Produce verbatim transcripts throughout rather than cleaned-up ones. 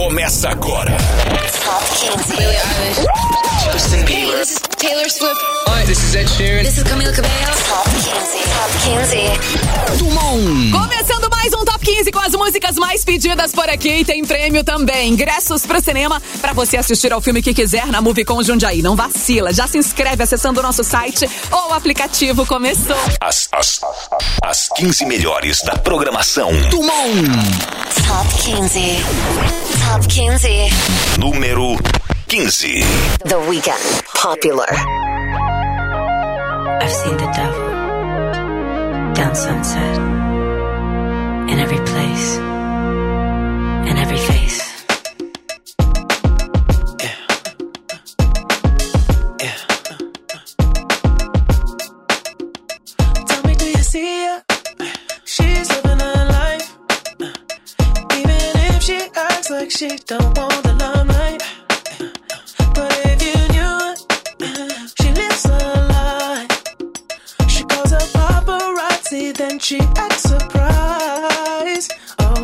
Começa agora. Top quinze. Billie Eilish. Justin Bieber. Hey, this is Taylor Swift. Hi, this is Ed Sheeran. This is Camila Cabello. Top quinze. Top quinze. Tumon. Começando mais um Top quinze com as músicas mais pedidas por aqui. E tem prêmio também. Ingressos pro cinema pra você assistir ao filme que quiser na Movicon Jundiaí. Não vacila. Já se inscreve acessando o nosso site ou o aplicativo. Começou. As, as, as quinze melhores da programação. Tumon. Top quinze. Top quinze. Número quinze. The Weeknd. Popular. I've seen the devil down Sunset, in every place, in every face. Yeah. Yeah. Tell me, do you see her? She's living her life, even if she acts like she don't want the limelight. But if you knew it, she lives her life. She calls her paparazzi, then she acts surprised. Oh,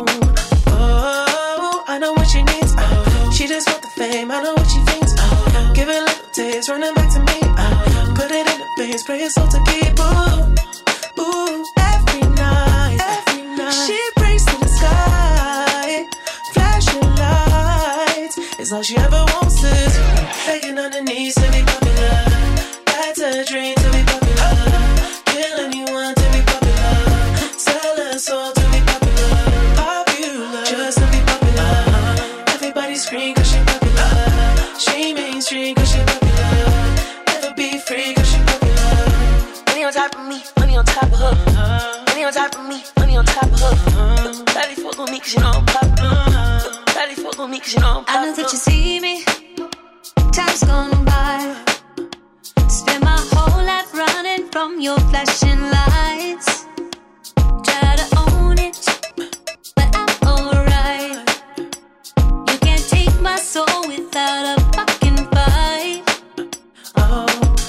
oh, I know what she needs. Oh, she just want the fame, I know what she thinks. Oh, give it a little taste, running back to me. Oh, put it in the face, pray it's all to keep. Ooh, ooh, every night, every night. She prays to the sky, flashing lights. It's all she ever wants is begging on her knees to be popular. That's a dream to be popular. Kill anyone to be popular. Sell her soul to be popular. Popular, just to be popular. Everybody scream cause she popular. She mainstream cause she popular. Never be free cause she popular. Money on top of me, money on top of her. Money on top of me, money on top of her. Daddy fuck with me cause you know I'm popular. Daddy fuck with me cause you know I'm popular. I know that you see me, time's gone by. Spend my whole life running from your flashing lights. Try to own it, but I'm alright. You can't take my soul without a fucking fight. Oh,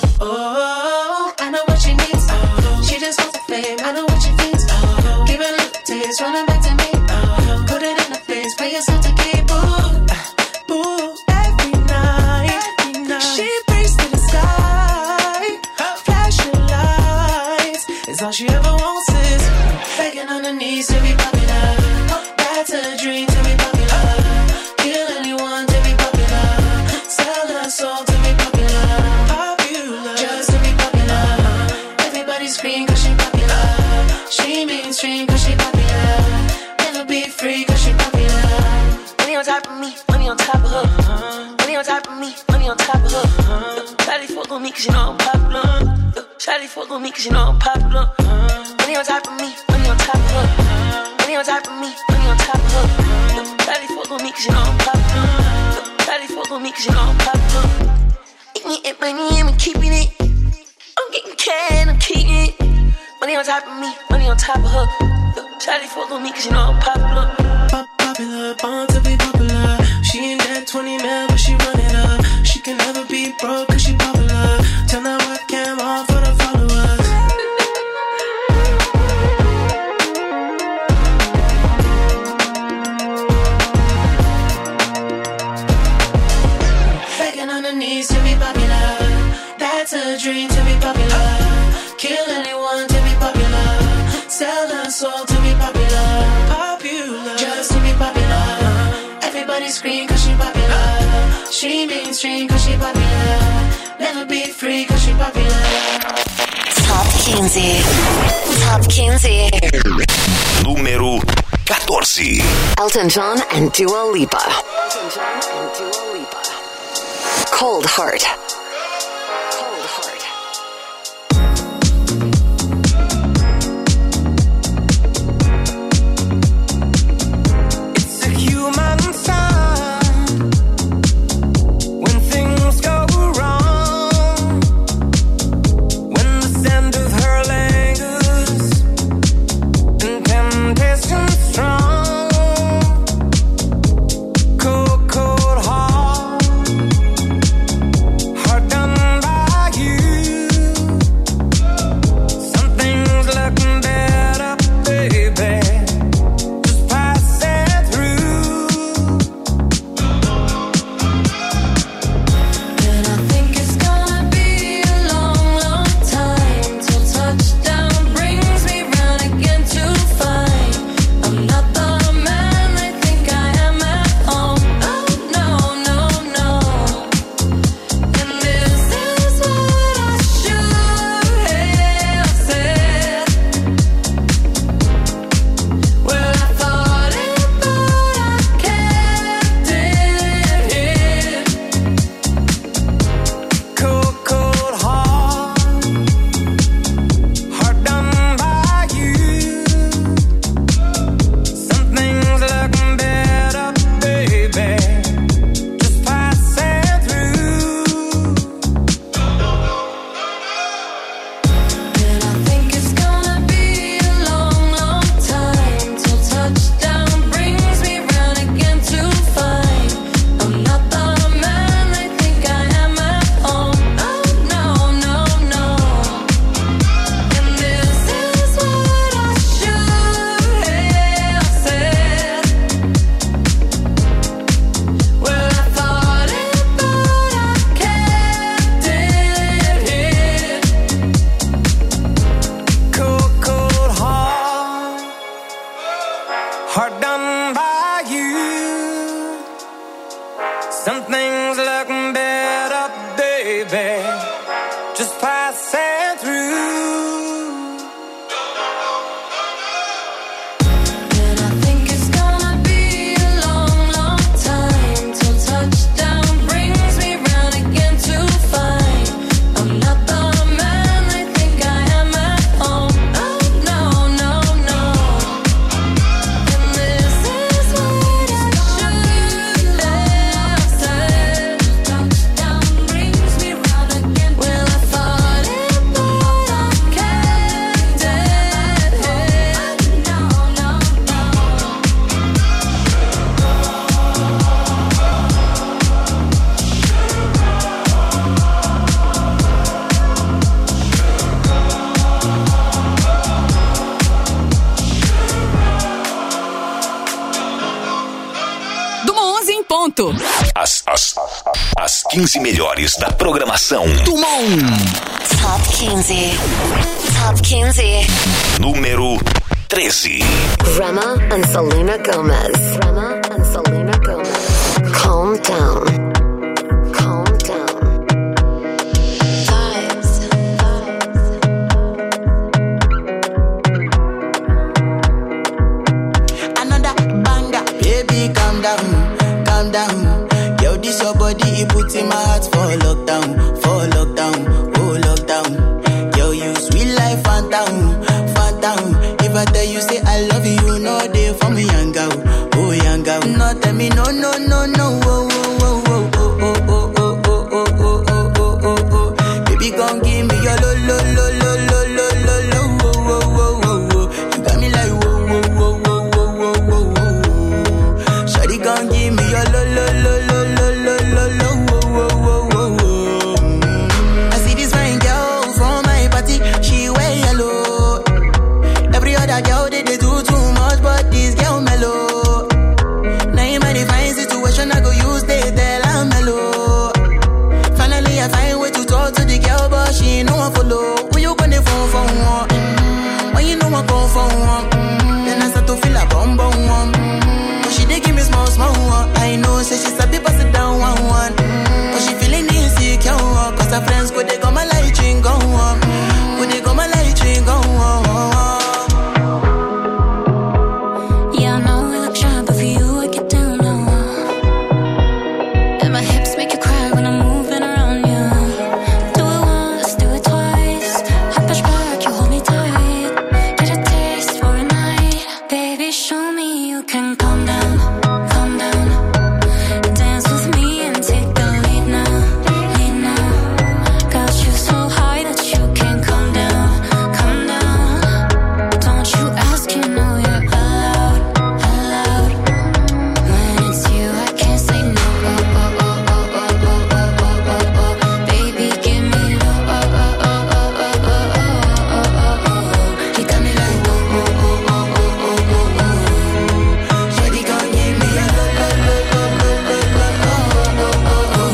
oh, I know what she needs. Oh, she just wants the fame, I know what she thinks. Oh, give it a little taste, running back to me. Oh, put it in the face, pray yourself to keep. Ooh, ooh, every night, every night. She prays to the sky, flashing lights. It's all she ever wants is begging on her knees to be popular. That's a dream to be popular. Kill anyone to be popular. Sell her soul to be popular. Popular, just to be popular. Everybody scream cause she popular. She mainstream cause she popular. Never be free cause she popular. Money on top of me, money on top of her. Money on top of me, money on top of her. Shawty fuck with me cause you know I'm popular. Shawty fuck with me cause you know I'm popular. Money on top of me, money on top of her. Money on top of me, money on top of her. Shawty fuck with me cause you know I'm popular. Shawty fuck with me cause you know I'm popular. Eating it, money, I'm keeping it. I'm getting cash, I'm keeping it. Money on top of me, money on top of her. Shawty fuck with me cause you know I'm popular. Pop popular, born to be popular. She ain't that twenty mil, but she run it up. She can never be broke cause she popular. Turn that webcam on for the followers. Begging on her knees to be popular. That's a dream to be popular. Kill anyone to be popular. Sell her soul to be popular. Popular, just to be popular. Everybody scream cause she popular. She mainstream cause she popular. Never be free cause she popular. Top quinze. Top quinze. Número catorze. Elton John and Dua Lipa. Elton John and Dua Lipa. Cold Heart. Cold Heart. It's a human sign when things go wrong. When the scent of her lingers and temptation strong. Cold, cold heart. Some things look better, baby, just passing through. As, as, as quinze melhores da programação do Mon. Top quinze. Top quinze. Número treze. Rema and Selena Gomez. Rema and Selena Gomez. Calm down. Calm down. Vibes. Another banger. Baby, calm down. Calm down. Yo, this your body, it puts in my heart for lockdown, for lockdown, oh lockdown. Yo, you sweet life, phantom, phantom. If I tell you say I love you, you know they for me, young girl, oh young girl. No, tell me no, no, no, no, oh, oh, oh, oh, oh, oh, oh, oh, oh, oh, oh, oh, oh, oh. Baby, gon' give me your lo, lo, lo, lo, lo, lo, lo, lo, oh, oh, oh, oh, oh. You got me like whoa, whoa, whoa, whoa, whoa, whoa, whoa, whoa. Shawty gon' give me your lo, lo, lo, lo, lo, lo, lo, lo, whoa, whoa, whoa, whoa, whoa. I see this fine girl from my party, she wear yellow. Every other girl they, they do too much, but this girl mellow. Now in my divine situation, I go use they tell I'm mellow. Finally I find way to talk to the girl, but she ain't no one follow. When you gonna phone for one? Mm-hmm. When you know I go for one? Mm-hmm. Then I start to feel a bum bum one. Mm-hmm. She dey give me small small one. I know say she sabi pass it down one one. Mm-hmm. But she feeling insecure one. Cause her friends go they go my light ring go on. Go they go my light ring go on. Yeah, I know we look shy, but for you I get down low. And my hips make you cry when I'm moving around you. Do it once, do it twice. I push back, you hold me tight. Get a taste for a night. Baby, show me you can calm down, calm down. Dance with me and take the lead now, lead now. Got you so high that you can't calm down, calm down. Don't you ask, you know you're allowed, allowed. When it's you, I can't say no. Oh, oh, oh, oh, oh, oh, oh, oh, oh, oh. Baby, give me low. Oh, oh, oh, oh, oh, oh, oh, oh, oh, oh. You got me like oh, oh, oh, oh, oh, oh, oh, oh. Shawty gon' give me a lo, lo, lo, lo, lo, lo, lo, oh, oh, oh,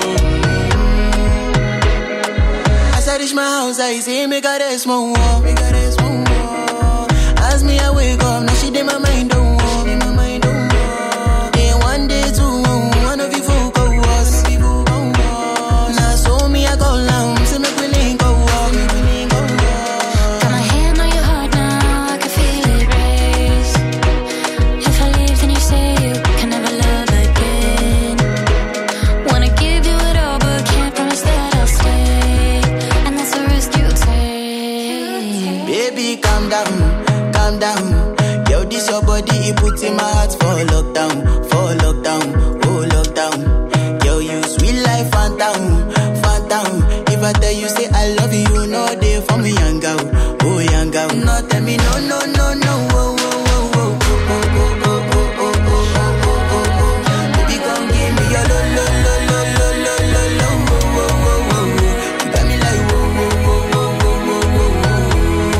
oh. As I reach my house, I see me got a small wall. Me got a small wall. As me I wake up, now she did my mind don't walk. My mind don't walk. Then one day two, one of you folk go was. Now so me I go long, see me willing go walk. Got my hand on your heart now, I can feel it race. If I leave, then you say you can never love again. Wanna give you it all, but can't promise that I'll stay. And that's a risk you take. Baby, calm down, calm down. Yo, this your body, it puts in my heart for lockdown, for lockdown, oh lockdown. Yo, you sweet life, phantom, phantom. If I tell you say I love you, you know they for me, young girl, oh young girl. No, tell me no, no, no, no, oh, oh, oh, oh, oh, oh, oh, oh, oh, oh, oh, oh, oh, oh. Baby, come give me your lo, lo, lo, lo, lo, lo, lo, lo, oh, oh, oh, oh, oh. You got me like whoa, whoa, whoa, whoa, whoa, whoa, whoa, whoa.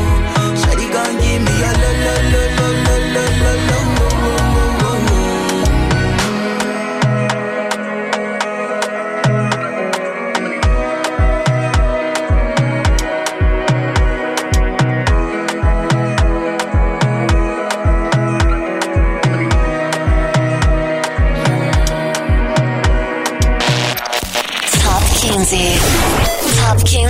Shawty gon' give me your lo, lo, lo, lo, lo, lo, lo, lo, oh, oh, oh, oh, oh.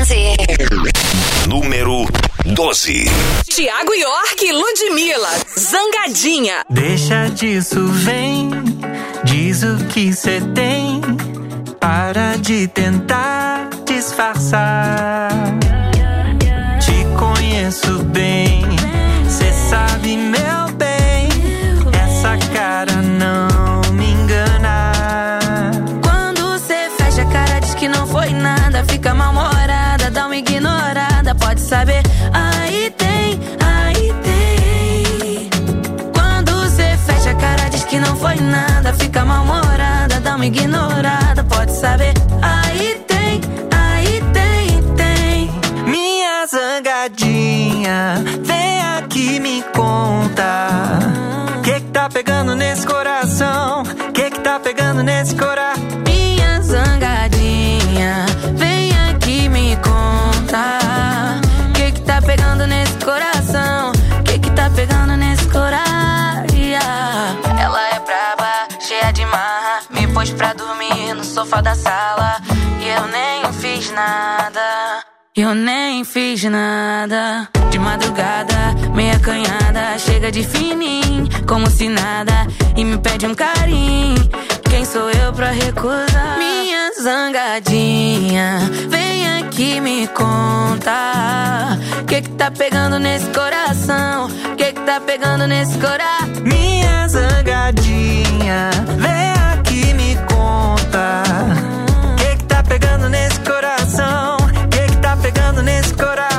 quinze. Número doze. Tiago York e Ludmilla, Zangadinha. Deixa disso, vem, diz o que cê tem, para de tentar disfarçar. Te conheço bem, cê sabe, meu bem, essa cara não me engana. Quando cê fecha a cara, diz que não foi nada, fica mal-humorada, dá uma ignorada, pode saber, aí tem, aí tem. Quando cê fecha a cara, diz que não foi nada, fica mal-humorada, dá uma ignorada, pode saber, aí tem, aí tem, tem. Minha zangadinha, vem aqui me conta, que que tá pegando nesse coração, que que tá pegando nesse coração. Minha zangadinha, vem aqui me conta, que que tá pegando nesse coração, que que tá pegando nesse coração. Ela é braba, cheia de marra, me pôs pra dormir no sofá da sala, e eu nem fiz nada, eu nem fiz nada. De madrugada, meia canhada, chega de fininho, como se nada, e me pede um carinho. Quem sou eu pra recusar? Minha zangadinha, vem aqui me conta, que que tá pegando nesse coração, que que tá pegando nesse coração. Minha zangadinha, vem aqui me conta, que que tá pegando nesse coração, que que tá pegando nesse coração.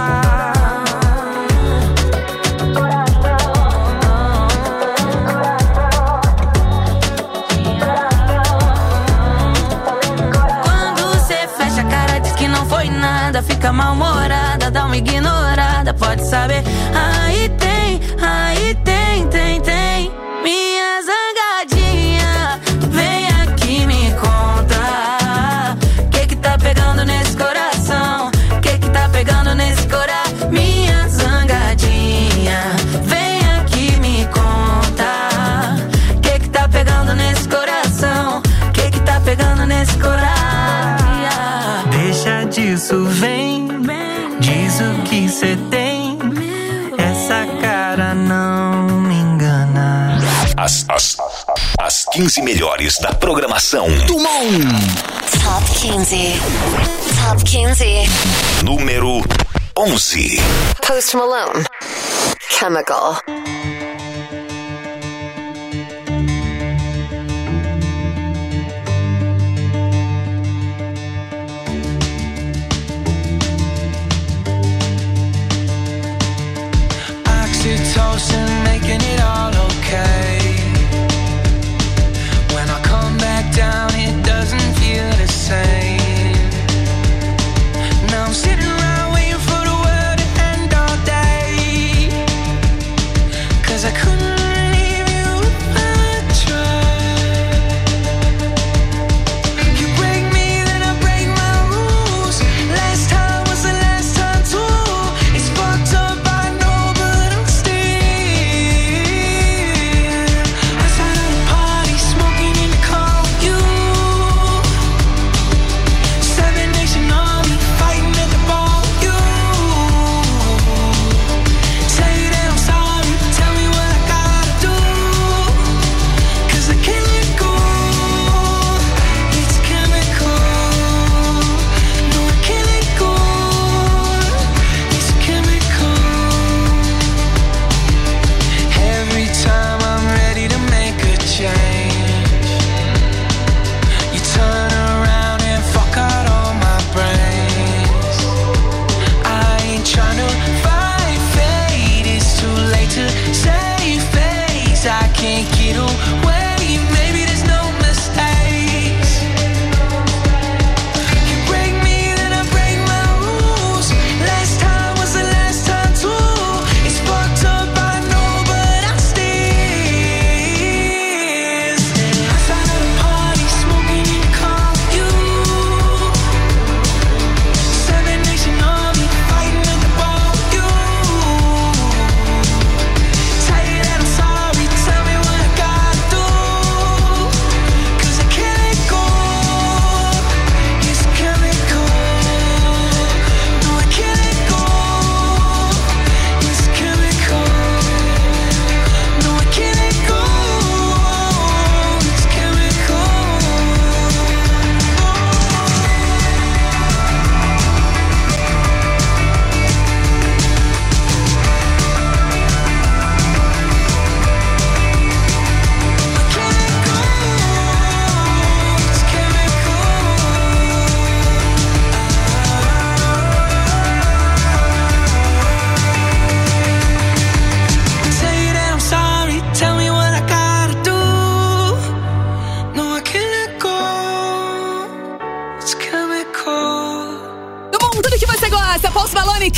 Fica mal-humorada, dá uma ignorada, pode saber, aí tem, aí tem, tem, tem. Minha zangadinha, vem aqui me conta, que que tá pegando nesse coração, que que tá pegando nesse coração. Minha zangadinha, vem aqui me conta, que que tá pegando nesse coração, que que tá pegando nesse coração. Deixa disso, vem, diz o que cê tem, essa cara não me engana. As, as, as quinze melhores da programação do Mon. Top quinze. Top quinze. Número onze. Post Malone, Chemical. Oxytocin, making it all okay. When I come back down, it doesn't feel the same. Now I'm sitting around waiting for the world to end all day.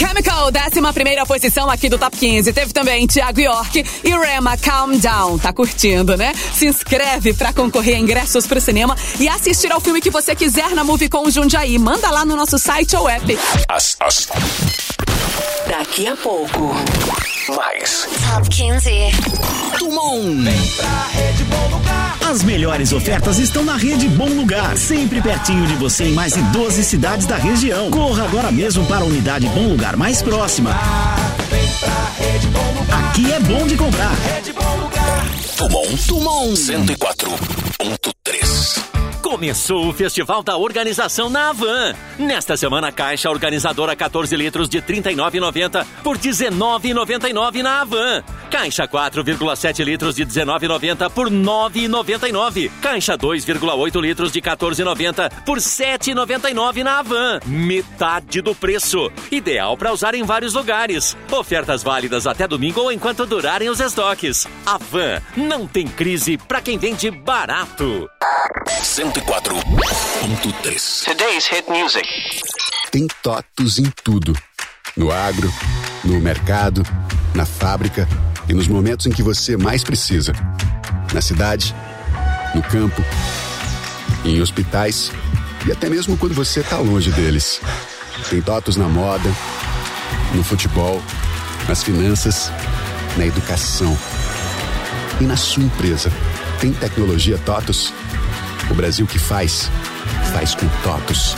Chemical, décima primeira posição aqui do Top quinze. Teve também Thiago York e Rema, Calm Down. Tá curtindo, né? Se inscreve pra concorrer a ingressos pro cinema e assistir ao filme que você quiser na Movicon Jundiaí. Manda lá no nosso site ou app. As, as. Daqui a pouco. Mais. Top quinze. Tumon. Vem pra Rede Bom Lugar. As melhores ofertas estão na Rede Bom Lugar, sempre pertinho de você em mais de doze cidades da região. Corra agora mesmo para a unidade Bom Lugar mais próxima. Vem pra Rede Bom Lugar. Aqui é bom de comprar. Rede Bom Lugar. Tumon. Tumon. cento e quatro ponto três. Começou o Festival da Organização na Havan. Nesta semana, a caixa organizadora quatorze litros de trinta e nove reais e noventa centavos por dezenove reais e noventa e nove centavos na Havan. Caixa quatro vírgula sete litros de dezenove reais e noventa centavos por nove reais e noventa e nove centavos. Caixa dois vírgula oito litros de quatorze reais e noventa centavos por sete reais e noventa e nove centavos na Havan. Metade do preço. Ideal para usar em vários lugares. Ofertas válidas até domingo ou enquanto durarem os estoques. Havan, não tem crise para quem vende barato. cento e quatro ponto três. Today's hit music. Tem TOTUS em tudo. No agro, no mercado, na fábrica e nos momentos em que você mais precisa. Na cidade, no campo, em hospitais e até mesmo quando você está longe deles. Tem TOTUS na moda, no futebol, nas finanças, na educação e na sua empresa. Tem tecnologia TOTUS? O Brasil que faz, faz com TOTUS.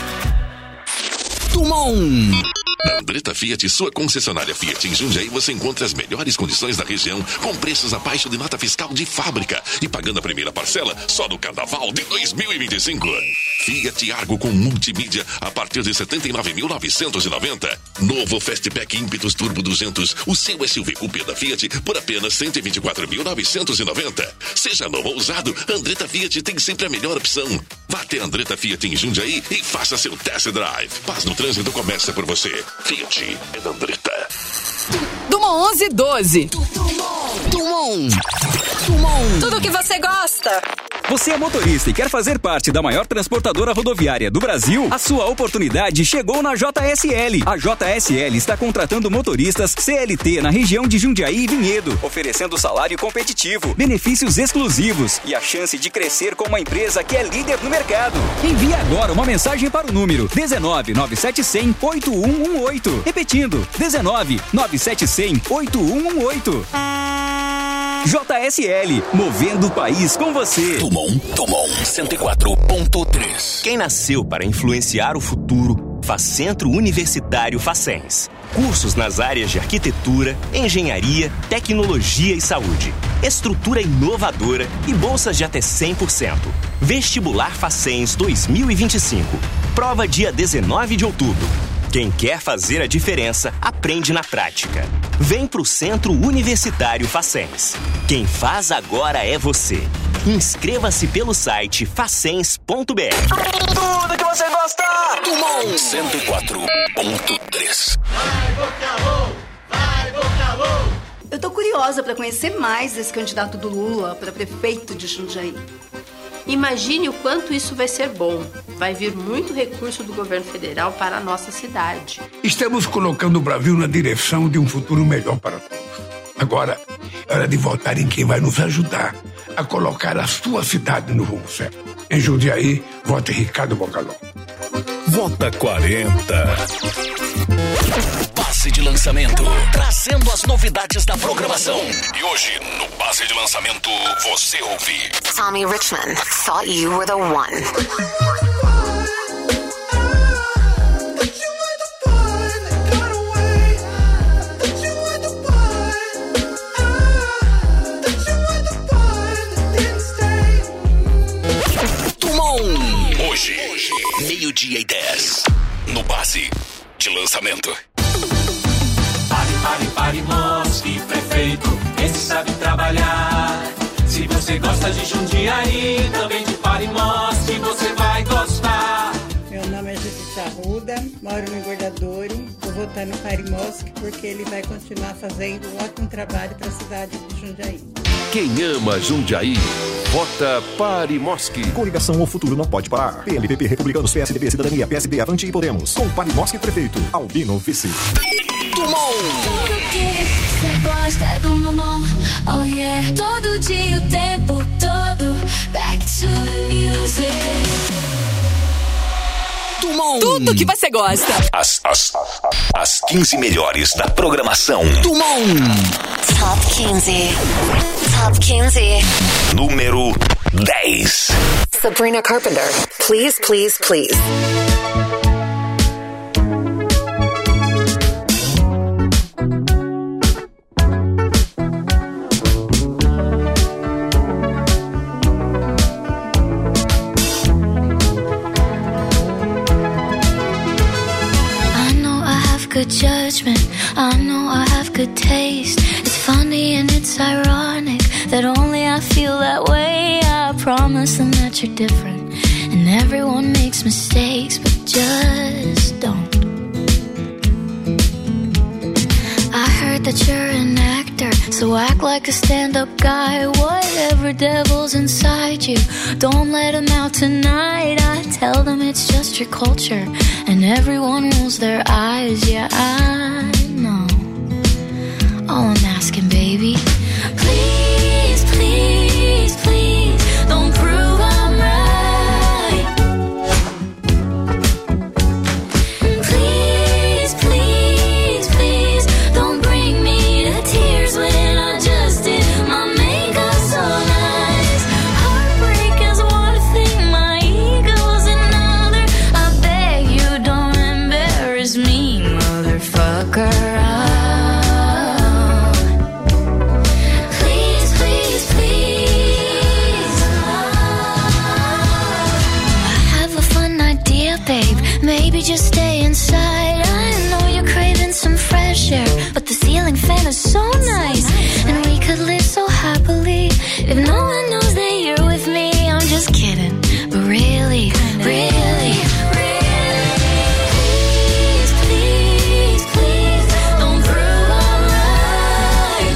Tumon. Na Andretta Fiat, sua concessionária Fiat em Jundiaí, você encontra as melhores condições da região, com preços abaixo de nota fiscal de fábrica e pagando a primeira parcela só no Carnaval de dois mil e vinte e cinco. Fiat Argo com multimídia a partir de setenta e nove mil novecentos e noventa. Novo Fastback Impetus Turbo duzentos, o seu S U V Coupé da Fiat por apenas cento e vinte e quatro mil novecentos e noventa. Seja novo ou usado, Andretta Fiat tem sempre a melhor opção. Vá até Andretta Fiat em Jundiaí e faça seu test drive. Paz no trânsito começa por você. Fiat é da Andretta. Dumont onze doze. Tumon. Tumon. Tudo que você gosta. Você é motorista e quer fazer parte da maior transportadora rodoviária do Brasil? A sua oportunidade chegou na J S L. A J S L está contratando motoristas C L T na região de Jundiaí e Vinhedo, oferecendo salário competitivo, benefícios exclusivos e a chance de crescer com uma empresa que é líder no mercado. Envie agora uma mensagem para o número dezenove, nove sete zero zero, oito um um oito. Repetindo, dezenove, nove sete zero zero, oito um um oito. J S L, movendo o país com você. Tumon, Tumon, cento e quatro ponto três. Quem nasceu para influenciar o futuro faz Centro Universitário Facens. Cursos nas áreas de arquitetura, engenharia, tecnologia e saúde. Estrutura inovadora e bolsas de até cem por cento. Vestibular Facens dois mil e vinte e cinco. Prova dia dezenove de outubro. Quem quer fazer a diferença, aprende na prática. Vem pro Centro Universitário Facens. Quem faz agora é você. Inscreva-se pelo site facens ponto b r. Tudo que você gosta. Tumon cento e quatro ponto três. Vai, Boca, vai, Boca. Eu tô curiosa para conhecer mais esse candidato do Lula para prefeito de Jundiaí. Imagine o quanto isso vai ser bom. Vai vir muito recurso do governo federal para a nossa cidade. Estamos colocando o Brasil na direção de um futuro melhor para todos. Agora, é hora de votar em quem vai nos ajudar a colocar a sua cidade no rumo certo. Em Jundiaí, vote Ricardo Bocalhau. Vota quarenta. Base de lançamento, trazendo as novidades da programação. E hoje, no Base de Lançamento, você ouve Tommy Richman, Thought You Were the One. Hoje, meio-dia e dez, no Base de Lançamento. Pare, pare, pare, Mosque, prefeito, esse sabe trabalhar. Se você gosta de Jundiaí, também de Pare Mosque, você vai gostar. Meu nome é Judite Arruda, moro no Engordadouro. Vou votar no Pare Mosque porque ele vai continuar fazendo um ótimo trabalho para a cidade de Jundiaí. Quem ama Jundiaí, vota Pare Mosque. Coligação O Futuro Não Pode Parar. P L P P, Republicanos, P S D B, Cidadania, P S B, Avante e Podemos. Com Pare Mosque prefeito, Albino vice. Tudo que você gosta do mamão, oh yeah. Todo dia, o tempo todo, back to the music. Tudo que você gosta. As, as, as quinze melhores da programação. Top quinze. Top quinze. Número dez. Sabrina Carpenter. Please, please, please. Good judgment, I know I have good taste. It's funny and it's ironic that only I feel that way. I promise them that you're different, and everyone makes mistakes, but just don't. I heard that you're an actor, so act like a stand-up guy. Whatever devil's inside you, don't let them out tonight. I tell them it's just your culture, and everyone rolls their eyes. Yeah, I know. All I'm asking, baby, please, please, please, don't prove I'm right. Please, please, please, don't bring me to tears when I just did my makeup so nice. Heartbreak is one thing, my ego's another. I beg you don't embarrass me, motherfucker. Please, please, please. I have a fun idea, babe. Maybe just stay inside. I know you're craving some fresh air, but the ceiling fan is so nice, and we could live so happily if no one knows that you're with me. I'm just kidding, but really, really, really, please, please, please, don't prove I'm right.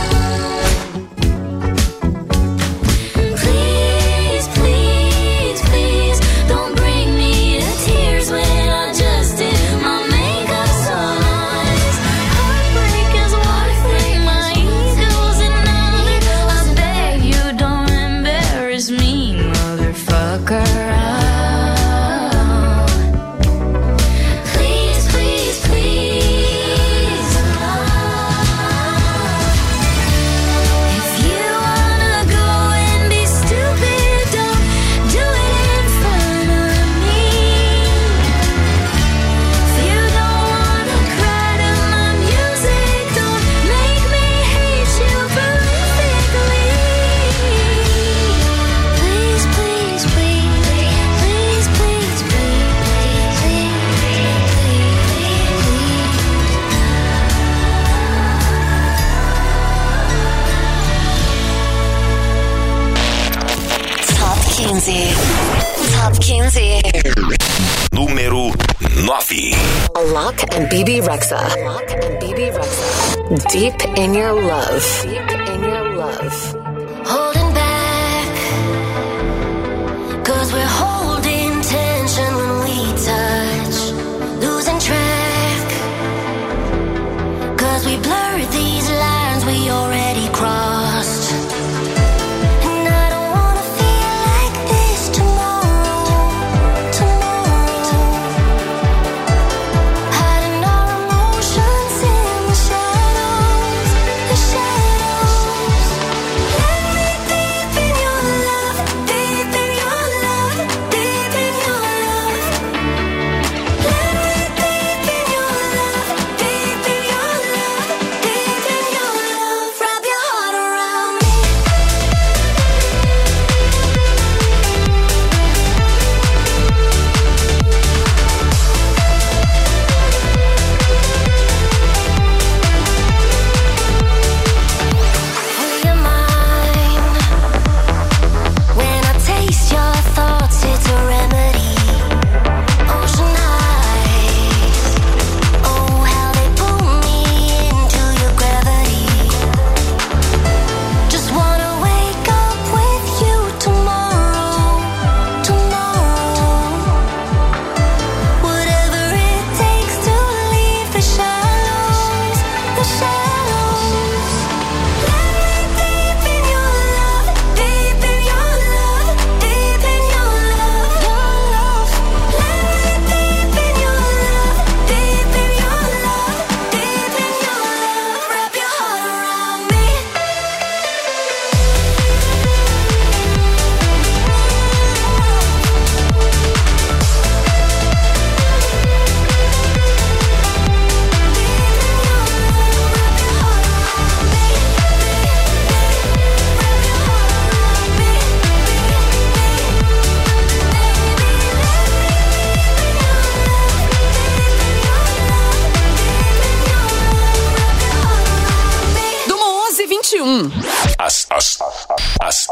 Please, please, please, don't bring me to tears when I just did my makeup so nice. Heartbreak is one thing, my ego's another. I beg you don't embarrass me, motherfucker. Please, please, please. If you wanna go and be stupid, don't do it in front of me. If you don't wanna cry to my music, don't make me hate you prolifically. Please, please, please, please, please, please, please, Top quinze. Top quinze. Número nove. Alok and B B Rexa. Alok and B B Rexa. Deep in your love. Deep in your love. holding back, 'cause we're holding tension when we touch, losing track, 'cause we blurred these lines we already crossed. And I don't wanna feel like this tomorrow, tomorrow. Hiding our emotions in the shadows, the shadows. Let me deep in your love, deep in your love, deep.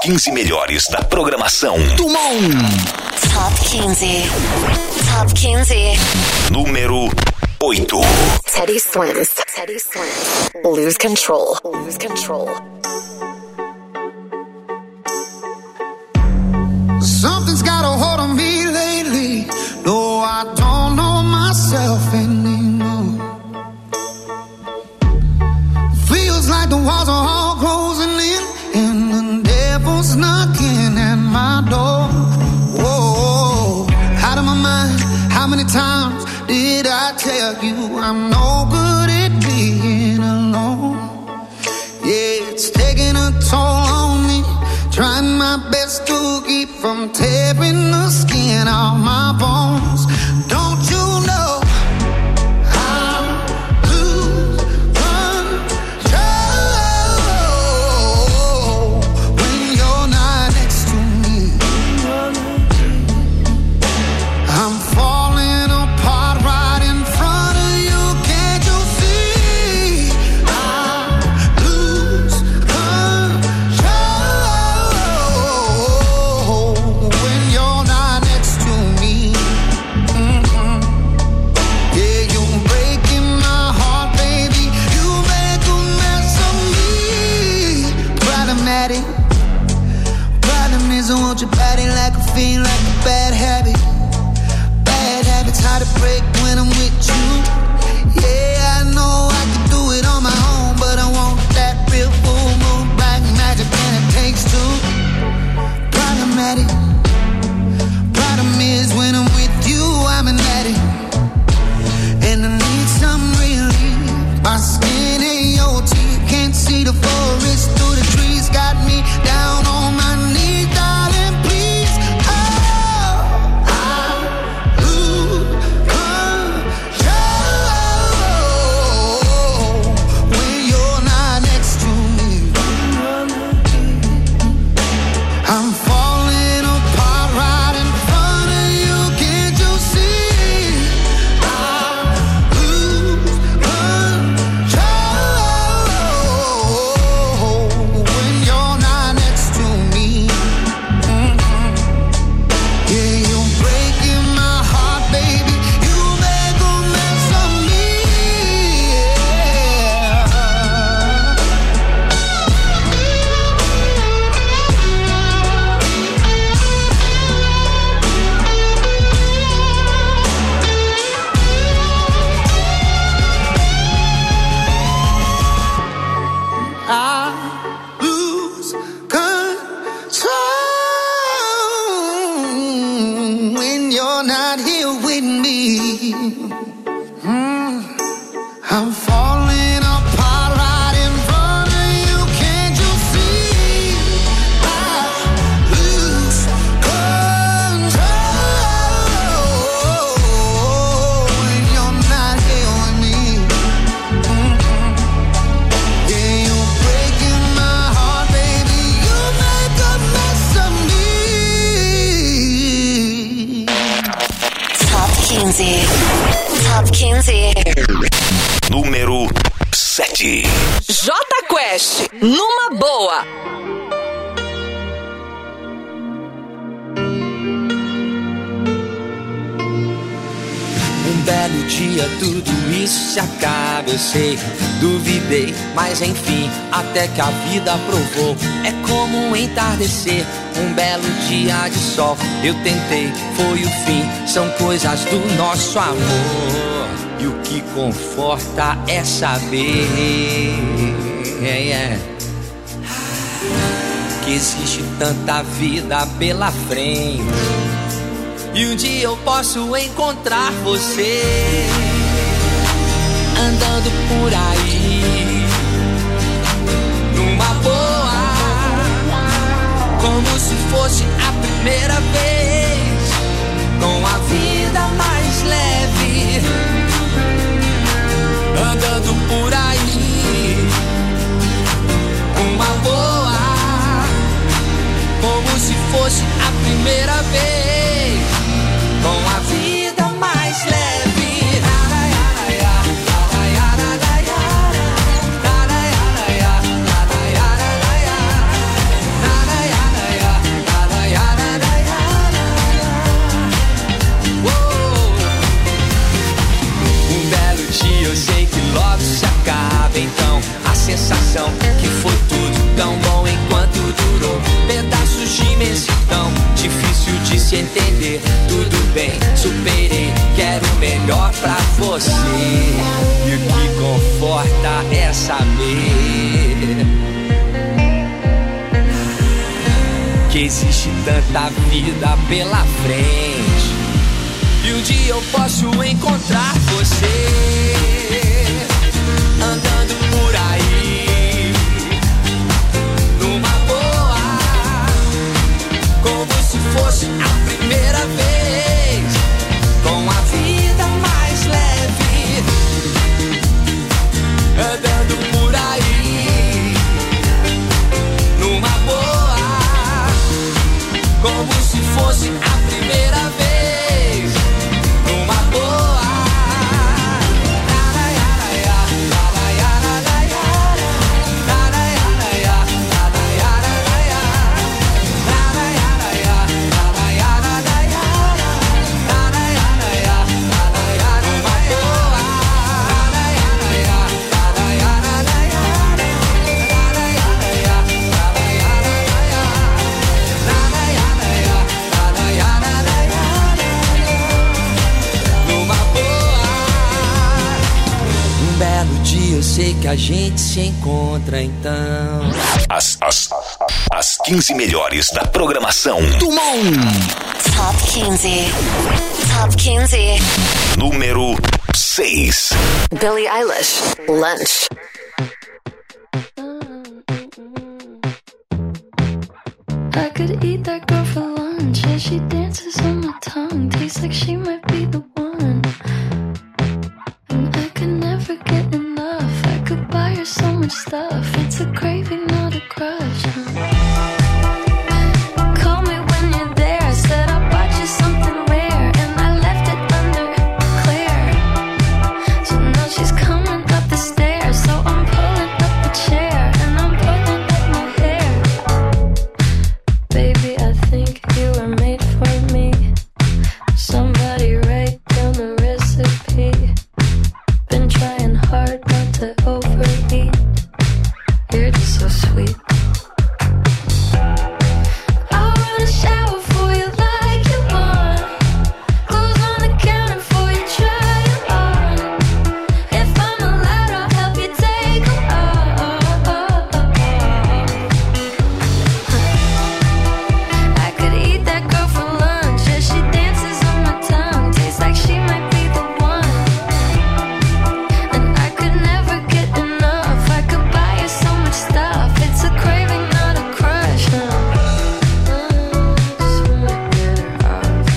quinze melhores da programação do Mon. Top quinze. Top quinze. Número oito. Teddy Swims. Teddy Swims. Lose control. Lose control. Something's got a hold on me lately. No, I don't know myself anymore. Feels like the walls are all closing in, and the devil's knocking at my door. Whoa, out of my mind. How many times did I tell you I'm no good at being alone? Yeah, it's taking a toll on me. Trying my best to keep from tearing the skin off my bones. Don't you know I lose control when you're not next to me? I'm falling apart right in front of you. Can't you see? I lose control when you're not next to me. Mm-hmm. Yeah, you're breaking my heart, baby. You make a mess of me. Problematic. Problem is I want your body like a fiend, like a bad habit. Bad habits hard to break when I'm with you. Yeah, I know I can do it on my own, but I want that real full moon, black magic, and it takes two. Problematic. Problem is when I'm with you, I'm an addict, and I need some relief. My skin ain't your teeth, can't see the forest through the trees. Got me down on my knees, darling, please. Oh, I lose control when you're not next to me. I'm falling apart right in front of you. Can't you see? I lose control when you're not next to me. Mhm. Yeah, you're breaking my heart, baby. You make a mess of me. I lose control when you're not here with me. Mm. I'm falling apart right in front of you. Can't you see? I lose control when you're not here with me. Mm-hmm. Yeah, you're breaking my heart, baby. You make a mess of me. Top quinze. Top quinze. Número sete. J Quest, numa boa. Um belo dia tudo isso se acaba, eu sei. Duvidei, mas enfim, até que a vida provou. É como um entardecer, um belo dia de sol. Eu tentei, foi o fim, são coisas do nosso amor. E o que conforta é saber é, é, que existe tanta vida pela frente. E um dia eu posso encontrar você andando por aí, numa boa, como se fosse a primeira vez, com a vida mais leve, andando por aí, uma boa, como se fosse a primeira vez, com a vida mais leve. importa então a sensação que foi tudo tão bom enquanto durou. Pedaços de imensidão, difícil de se entender. Tudo bem, superei, quero o melhor pra você. E o que conforta é saber que existe tanta vida pela frente. E um dia eu posso encontrar você andando por aí, numa boa, como se fosse a primeira vez, com a vida mais leve, andando por aí, numa boa, como se fosse a primeira vez. Eu sei que a gente se encontra então. As, as, as quinze melhores da programação do mundo. Top quinze. Top quinze. Número seis. Billie Eilish, Lunch. I could eat that girl for lunch. Yeah, she dances on my tongue. Tastes like she might be the one. And I could never get enough. I could buy her so much stuff. It's a craving, not a crush. Call me when you're there. I said I bought you something rare, and I left it under clear. So now she's coming up the stairs. So I'm pulling up a chair, and I'm pulling up my hair. Baby, I think you were made for me. Somebody write down the recipe. Been trying hard not to overeat. You're just so sweet. I'll run a shower for you like you want. Clothes on the counter for you, try it on. If I'm allowed, I'll help you take them off. I could eat that girl for lunch. Yeah, she dances on my tongue. Tastes like she might be the one. And I could never get enough. I could buy her so much stuff. It's a craving, not a crush. Huh? Just wanna get her off.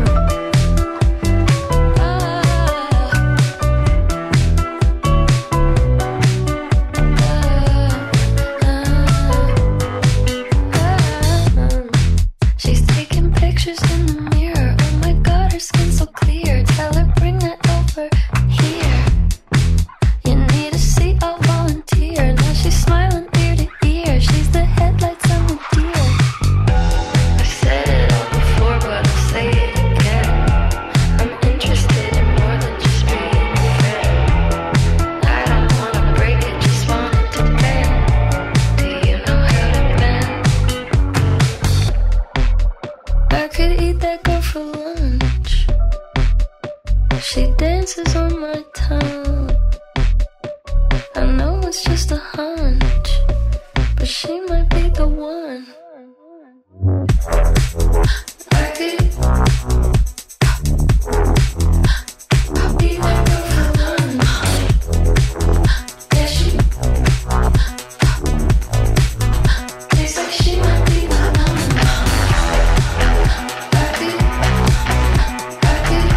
She's taking pictures in the mirror. Oh my god, her skin's so clear. Tell her bring that over here. You need a seat, I'll volunteer. Now she's smiling ear to ear. She's the headlights on the deer. I've said it all before, but I'll say it again. I'm interested in more than just being a friend. I don't wanna break it, just want it to bend. Do you know how to bend? I could eat that girl for lunch. She dances on my tongue. I know it's just a hunch, but she might be the one. I could be that girl for lunch. Yeah, she tastes like she might be the one. I could, I could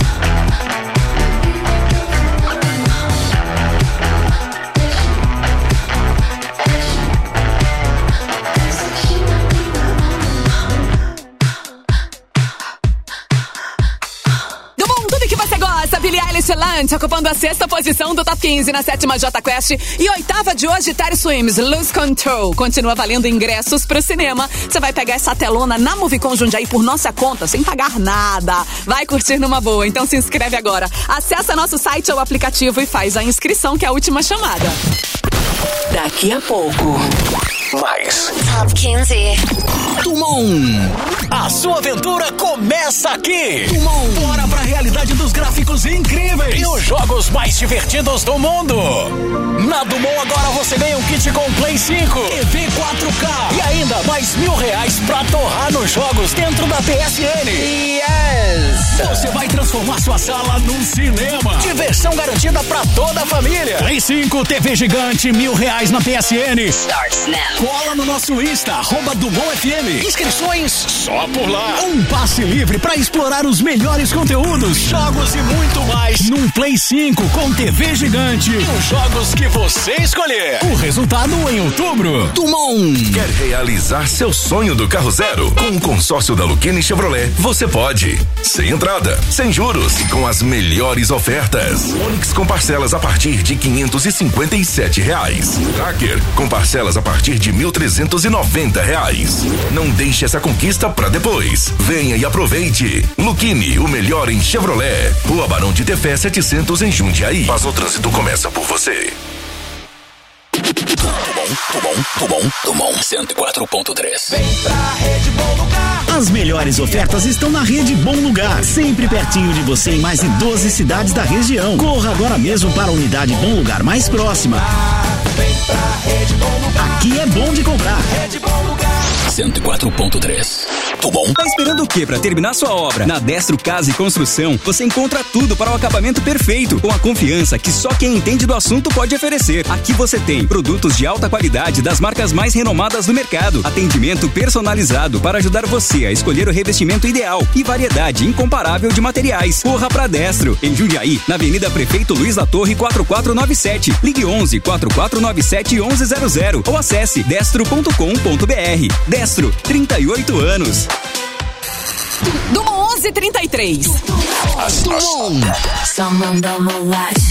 be that girl for lunch. Yeah, she, yeah, she essa Billie Eilish Lunch, ocupando a sexta posição do Top quinze na sétima Jota Quest. E oitava de hoje, Terry Swims, Lose Control. Continua valendo ingressos pro cinema. Você vai pegar essa telona na Movicon Jundiaí por nossa conta, sem pagar nada. Vai curtir numa boa, então se inscreve agora. Acessa nosso site ou aplicativo e faz a inscrição, que é a última chamada. Daqui a pouco, mais Top quinze. Tumon, a sua aventura começa aqui. Tumon, bora pra realidade dos gráficos incríveis e os jogos mais divertidos do mundo. Na Dumont agora você ganha um kit com Play cinco, T V quatro K e ainda mais mil reais pra torrar nos jogos dentro da P S N. Yes! Você vai transformar sua sala num cinema. Diversão garantida pra toda a família. Play cinco, T V gigante, mil reais na P S N. Starts now. Cola no nosso Insta, arroba Dumont F M. Inscrições só por lá. Um passe livre pra explorar os melhores conteúdos, jogos e muito mais num Play cinco com T V gigante e os jogos que você escolher. O resultado em outubro. Dumont. Quer realizar seu sonho do carro zero? Com o consórcio da Lucchini Chevrolet, você pode. Sem entrada, sem juros e com as melhores ofertas. Onix com parcelas a partir de quinhentos e cinquenta e sete reais. Tracker com parcelas a partir de mil trezentos e noventa reais. Não deixe essa conquista pra depois. Venha e aproveite. Lucchini, o melhor em Chevrolet. Rua Barão de Tefé setecentos em Jundiaí. Mas o trânsito começa por você. Tumon, Tumon, Tumon, cento e quatro ponto três. Vem pra Rede Bom Lugar. As melhores ofertas estão na Rede Bom Lugar, sempre pertinho de você em mais de doze cidades da região. Corra agora mesmo para a unidade Bom Lugar mais próxima. Vem pra Rede Bom Lugar. Aqui é bom de comprar. Rede Bom Lugar. cento e quatro ponto três. Tumon. Tá esperando o quê para terminar sua obra? Na Destro Casa e Construção, você encontra tudo para o acabamento perfeito, com a confiança que só quem entende do assunto pode oferecer. Aqui você tem produtos de alta qualidade das marcas mais renomadas do mercado, atendimento personalizado para ajudar você a escolher o revestimento ideal e variedade incomparável de materiais. Corra pra Destro, em Jundiaí, na Avenida Prefeito Luiz da Torre quatro quatro nove sete. Ligue onze, quatro quatro nove sete, onze zero zero ou acesse destro ponto com ponto b r. Destro, trinta e oito anos. Do onze e trinta e três. Tumon. Someone dá uma laje.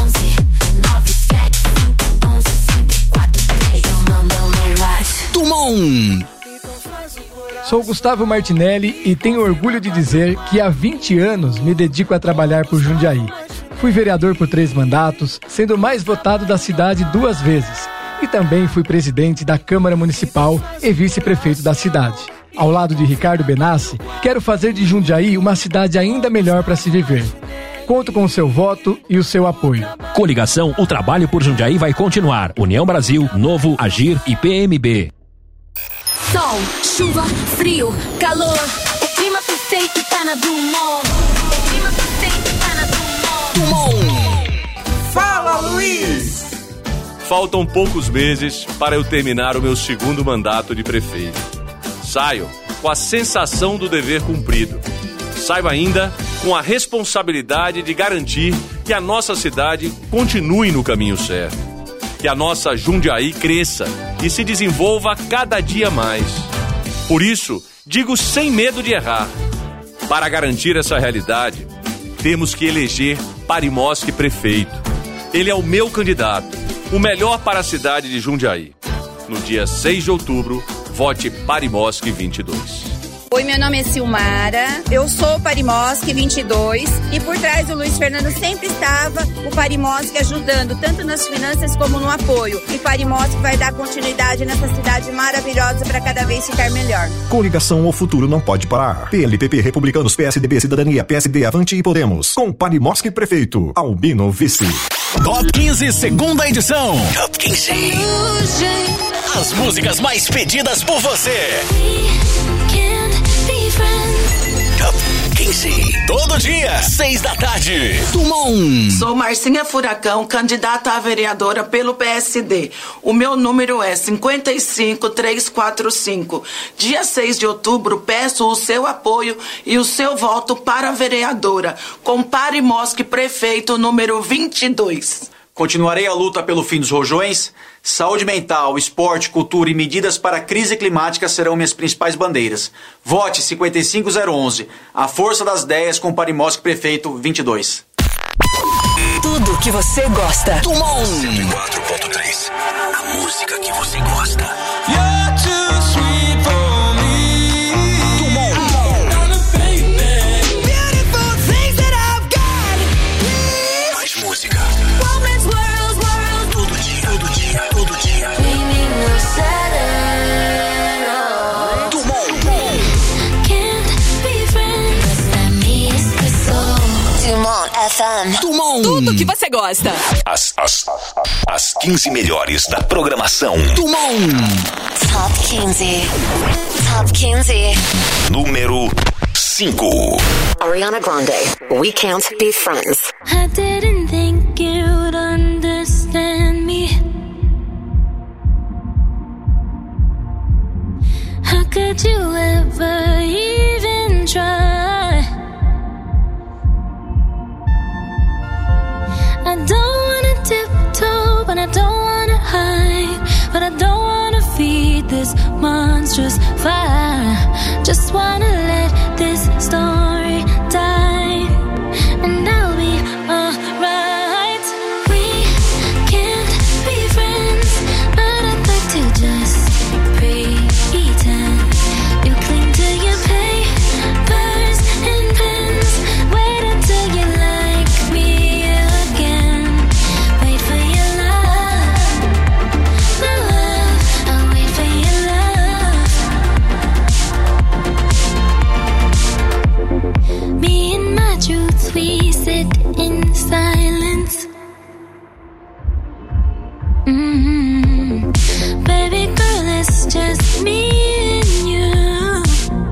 Tumon. Sou Gustavo Martinelli e tenho orgulho de dizer que há vinte anos me dedico a trabalhar por Jundiaí. Fui vereador por três mandatos, sendo o mais votado da cidade duas vezes. E também fui presidente da Câmara Municipal e vice-prefeito da cidade. Ao lado de Ricardo Benassi, quero fazer de Jundiaí uma cidade ainda melhor para se viver. Conto com o seu voto e o seu apoio. Coligação, o trabalho por Jundiaí vai continuar. União Brasil, Novo, Agir e P M B. Sol, chuva, frio, calor. O clima perfeito tá na Dumont. O clima perfeito tá na Dumont. Dumont. Fala, Luiz! Faltam poucos meses para eu terminar o meu segundo mandato de prefeito. Saio com a sensação do dever cumprido. Saio ainda com a responsabilidade de garantir que a nossa cidade continue no caminho certo. Que a nossa Jundiaí cresça e se desenvolva cada dia mais. Por isso, digo sem medo de errar. Para garantir essa realidade, temos que eleger Parimoski prefeito. Ele é o meu candidato, o melhor para a cidade de Jundiaí. No dia seis de outubro, vote Parimoski vinte e dois. Oi, meu nome é Silmara, eu sou Parimoski vinte e dois e por trás do Luiz Fernando sempre estava o Parimoski ajudando, tanto nas finanças como no apoio. E Parimoski vai dar continuidade nessa cidade maravilhosa para cada vez ficar melhor. Coligação O Futuro Não Pode Parar. P L P P, Republicanos, P S D B, Cidadania, P S D, Avante e Podemos. Com Parimoski prefeito, Albino vice. Top quinze, segunda edição. Top quinze. As músicas mais pedidas por você. Top quinze. Todo dia, seis da tarde. Tumon. Sou Marcinha Furacão, candidata a vereadora pelo P S D. O meu número é cinquenta e cinco, trezentos e quarenta e cinco. Dia seis de outubro, peço o seu apoio e o seu voto para a vereadora. Com Parimoski prefeito número vinte e dois. Continuarei a luta pelo fim dos rojões. Saúde mental, esporte, cultura e medidas para a crise climática serão minhas principais bandeiras. Vote cinquenta e cinco zero onze. A força das ideias com Parimoski prefeito vinte e dois. Tudo que você gosta. Dumont. cento e quatro ponto três. A música que você gosta. You're too sweet for me. Dumont. Beautiful things that I've got. Mais música. Woman's world, world. Todo dia, todo dia, todo dia. Dumont F M. Dumont. Tudo que você gosta. As, as, as quinze melhores da programação. Dumont. Top quinze. Top quinze. Número cinco. Ariana Grande. We Can't Be Friends. I didn't think you'd understand me. How could you ever even try? I don't wanna tiptoe, but I don't wanna hide. But I don't wanna feed this monstrous fire. Just wanna let this story die, and I'll be alright. We can't be friends, but I'd like to just pretend. You cling to your papers and pens. Wait until you like me again. Wait for your love, love. I'll wait for your love. Me and my truth, we sit in silence. Mm-hmm. Baby girl, it's just me and you.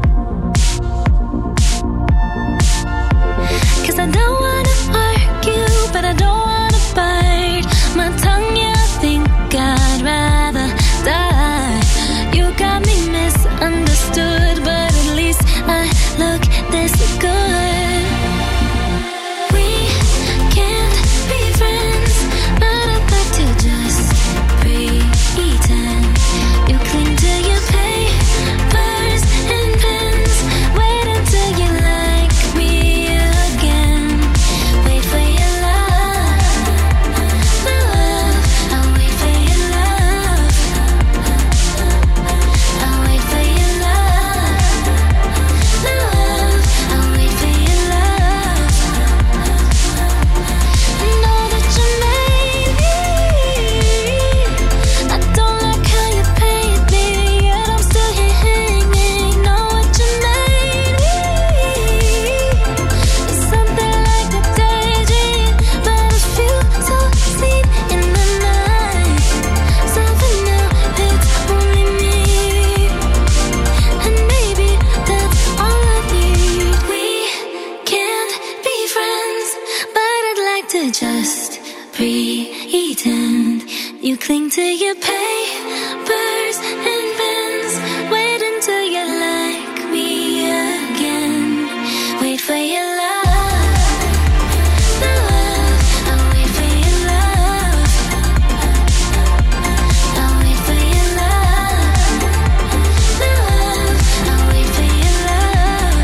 'Cause I don't wanna argue, but I don't wanna bite my tongue. Yeah, I think I'd rather die. You got me misunderstood, but at least I look this good. We can't be friends, but I'd like to just pretend. You cling to your papers and pens. Wait until you like me again. Wait for your love, love. I'll wait for your love. I'll wait for your love, love. I'll wait for your love. I know that you made me. I don't like how you paid me, yet I'm still here hanging. Know what you made me. It's something like a daydream, but I feel so seen in the night. Something now, it's only me, and maybe that's all I need. We can't be friends, but I'd like to just pretend. You cling to your papers and pens. Wait until you like me again. Wait for your love, love. I'll wait for your love. I'll wait for your love, love. I'll wait for your love.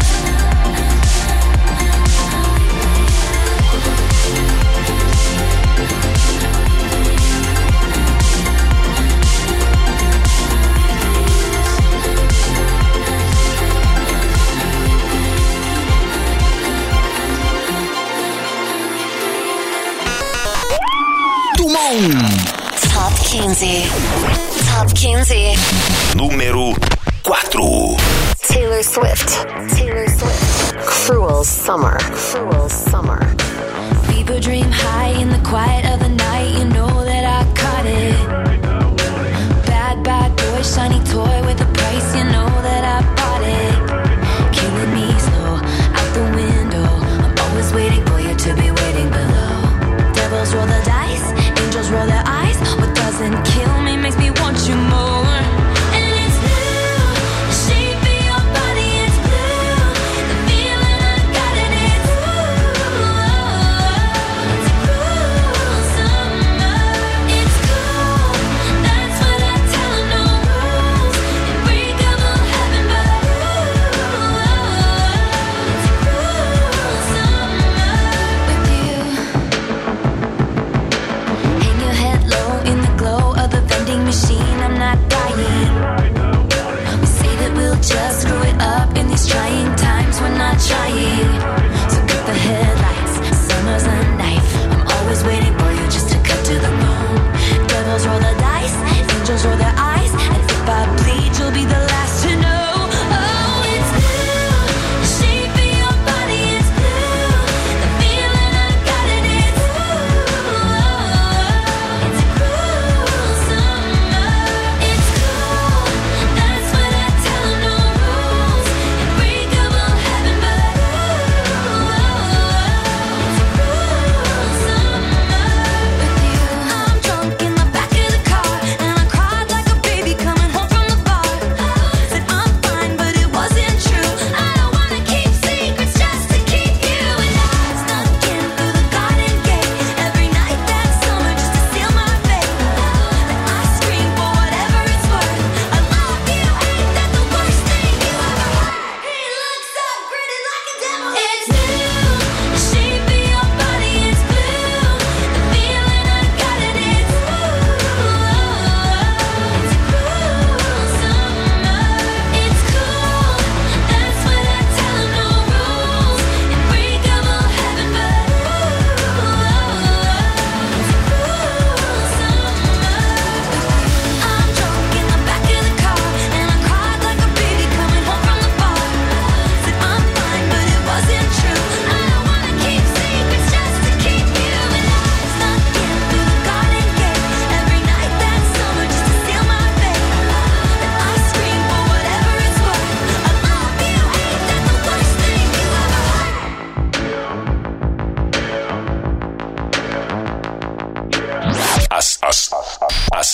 Dumont. Top quinze. Top quinze. Número quatro. Taylor Swift. Taylor Swift. Cruel Summer. Cruel Summer. People dream high in the quiet of the night. You know that I caught it. Bad, bad boy, shiny toy with a price. You know that I bought it. Killing me slow, out the window. I'm always waiting for you to be waiting below. Devils roll the dice, angels roll their eyes. What doesn't kill me makes me want you more. And it's blue, the shape of your body is blue. The feeling I got in it, ooh. It's a cruel summer. It's cool, that's what I tell 'em. No rules, unbreakable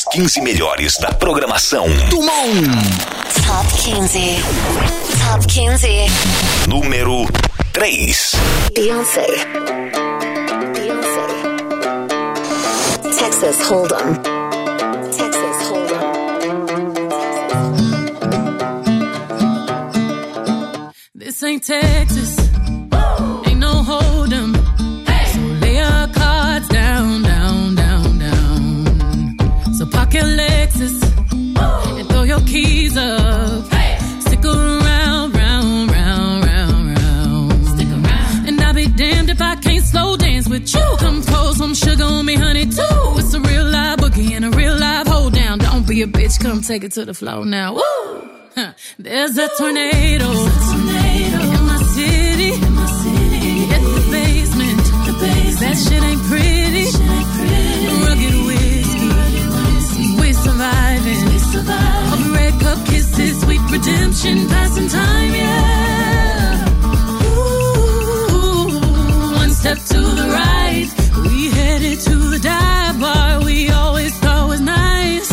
quinze melhores da programação do Mon. Top quinze. Top quinze. Número três. Beyoncé. Beyoncé. Texas Hold'em. Texas Hold'em. This ain't Texas. Ain't no Hold'em. So lay your cards down, down, down, down. So park your Lexus and throw your keys up. Stick around, round, round, round, round. Stick around. And I'll be damned if I can't slow dance with you. Come pour some sugar on me, honey, too. It's a real live boogie and a real live hold down. Don't be a bitch, come take it to the floor now. Woo! Huh. There's a tornado, There's a tornado in my city. In my city. Hit the basement. The basement. That shit ain't pretty. Shit ain't pretty. Rugged whiskey. Rugged whiskey. We surviving. We surviving. Of red cup kisses, sweet redemption, passing time, yeah. Ooh, one step to the right, we headed to the dive bar we always thought was nice.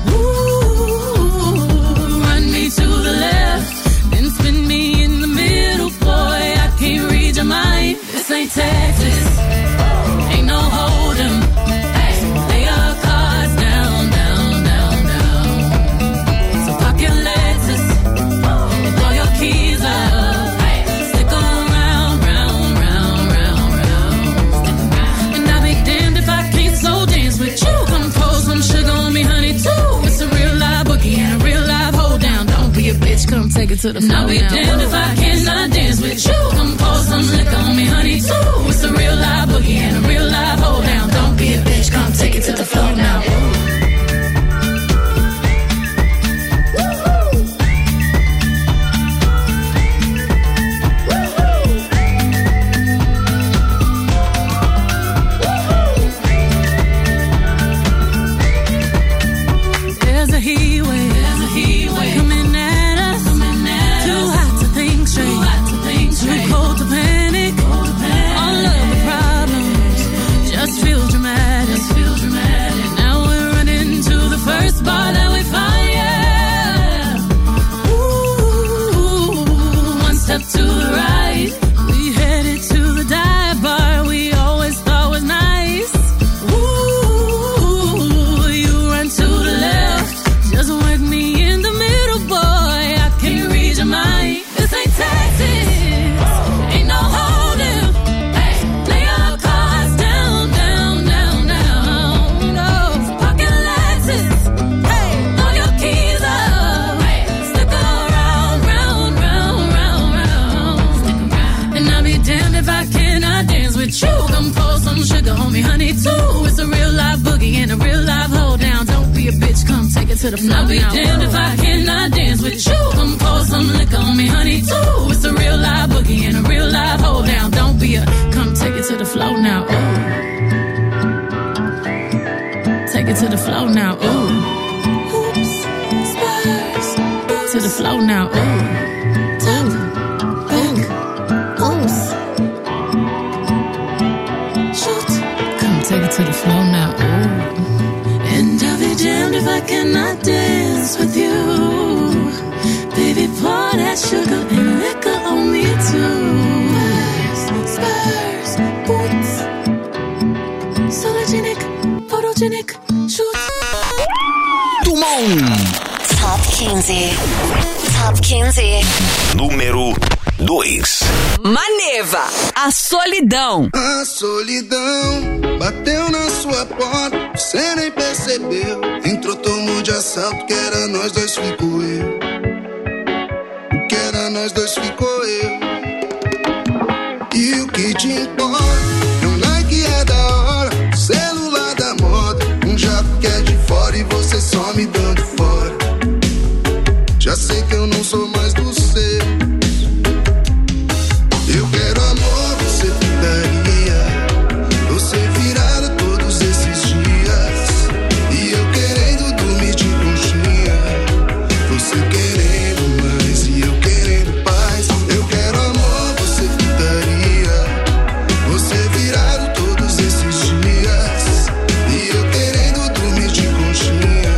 To the left, then spin me in the middle, boy, I can't read your mind. This ain't Texas, ain't no Hold'em. Hey, lay your cards down, down, down, down. So park your Lexus and throw your keys up. Hey, stick around, round, round, round, round. And I'll be damned if I can't slow dance with you. Come pour some sugar on me, honey, too. It's a real live boogie and a real live hold down. Be a bitch, come take it to the floor. I'll be damned if I cannot dance with you. Come pour some liquor on me, honey, too. It's a real live boogie and a real live hold down. Don't be a bitch, come take it to the floor now. There's a heat wave, there's a heat wave coming at us. Coming at Too us. hot to think straight, Too hot to think straight. Too cold to panic, cold to panic. All of the problems just feel dramatic. Just feel dramatic. Now we're running to the first bar that we find, yeah. Ooh, one step to the right, we headed to the dive bar we always thought was nice. Ooh, you run to the left, just work me in the middle, boy, I can't read your mind. This ain't Texas, ain't no Hold'em. Hey, lay your cards down, down, down, down. No, pocket Lexus. Hey, throw your keys up. Hey, stick around, round, round, round, round. Stick around. And I'll be damned if I cannot dance with you. Come pour some sugar on me, honey, too. It's a real live boogie and a real live hold down. Don't be a bitch, come take it to the floor. I'll be damned if I cannot dance with you. Come pour some liquor on me, honey, too. It's a real live boogie and a real live hold down. Don't be a, come take it to the floor now. Ooh. Take it to the floor now. Ooh. Hoops, spurs, to the floor now. Ooh. Top, back, oops. Shoot, come take it to the floor now. Ooh. And I'll be damned if I cannot dance with you. Baby, pour that sugar and liquor on me too. Spurs, spurs, boots. Sologenic, photogenic, shoot. do Mon. Top quinze. Top quinze. Número dois. Maneva, a solidão. A solidão bateu na sua porta, você nem percebeu. Entrou turno de assalto, que era nós dois, ficou eu. O que era nós dois, ficou eu. E o que te importa? É um like, é da hora, celular da moda, um jato que é de fora e você só me dando fora. Já sei que eu não sou mais do seu. Eu quero amor, você daria. Você virada todos esses dias. E eu querendo dormir de conchinha. Você querendo mais e eu querendo paz. Eu quero amor, você daria. Você virado todos esses dias. E eu querendo dormir de conchinha.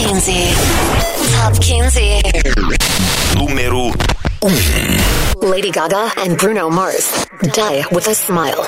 quinze. Top quinze. Número um. Lady Gaga and Bruno Mars. Die with a Smile.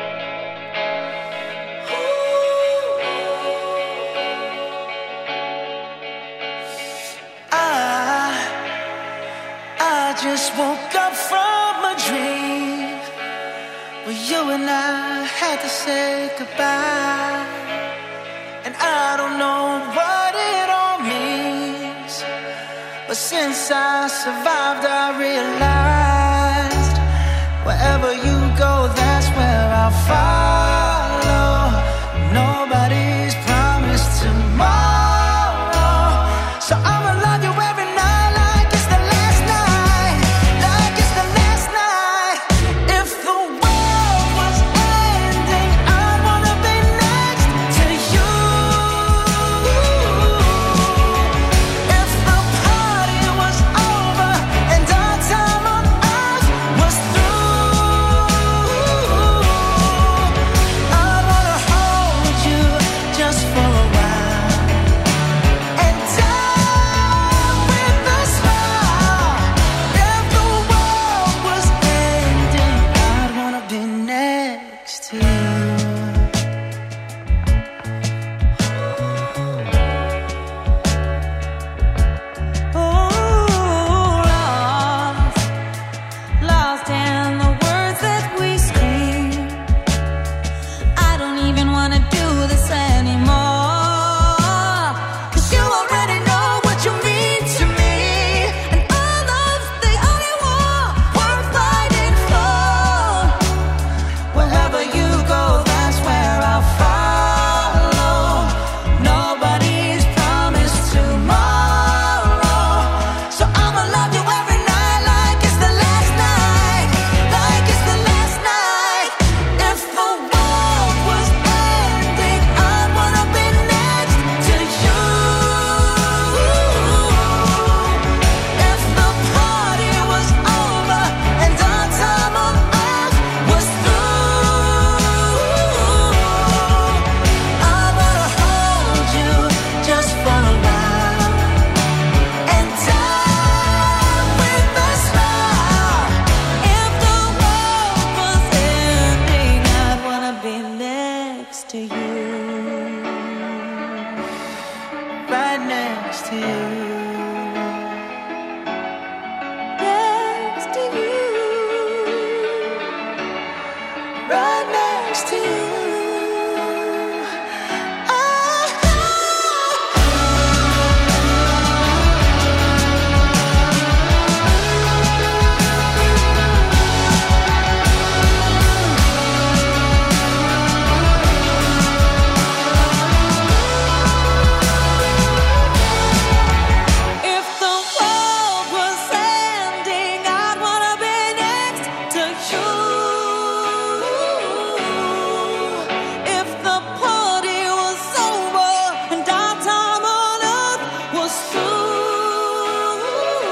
I, I just woke up from a dream where you and I had to say goodbye. And I don't know what it all means, but since I survived I realized wherever you go, that's where I'll follow. Nobody's promised tomorrow, so I'ma love you every night like it's the last night, like it's the last night. If the world was ending, I wanna be next to you. If the party was over and our time on earth was through, I wanna hold you just for a while and die with a smile. If the world was ending, I'd wanna be next to you. Lost, lost in the words that we scream. I don't even wanna do this anymore, 'cause you already know what you mean to me, and our love's the only war worth fighting for. Wherever you go, that's where I'll follow. Nobody's promised tomorrow, so I'ma love you every night like it's the last night, like it's the last night. If the world was ending, I wanna be next to you. If the party was over and our time on earth was through, I wanna hold you just for a while and die with a smile. If the world was ending, I'd wanna be next to you. Right next to you. Next to you. Right next to you. If the world was ending, I'd wanna be next to you. If the party was over and our time on earth was through,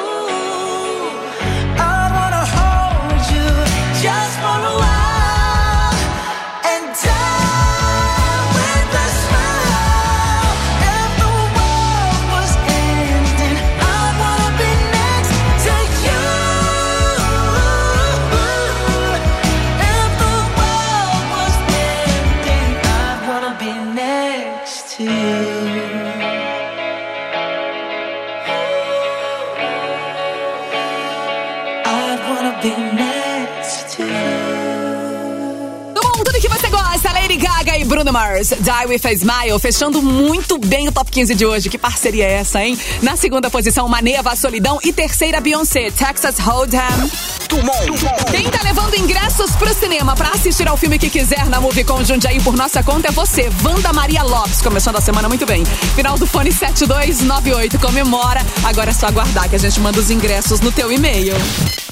I wanna hold you just for a while and die with a smile. If the world was ending, I wanna be next to you. If the world was ending, I wanna be next to you. I wanna be next to you. Tudo bom? Tudo que você gosta, Lady Gaga e Bruno Mars. Die with a Smile, fechando muito bem o Top quinze de hoje. Que parceria é essa, hein? Na segunda posição, Maneva, Solidão. E terceira, Beyoncé, Texas Hold'em. Quem tá levando ingressos pro cinema pra assistir ao filme que quiser na Movicon Jundiaí por nossa conta é você, Wanda Maria Lopes. Começando a semana muito bem. Final do fone sete dois nove oito. Comemora. Agora é só aguardar que a gente manda os ingressos no teu e-mail.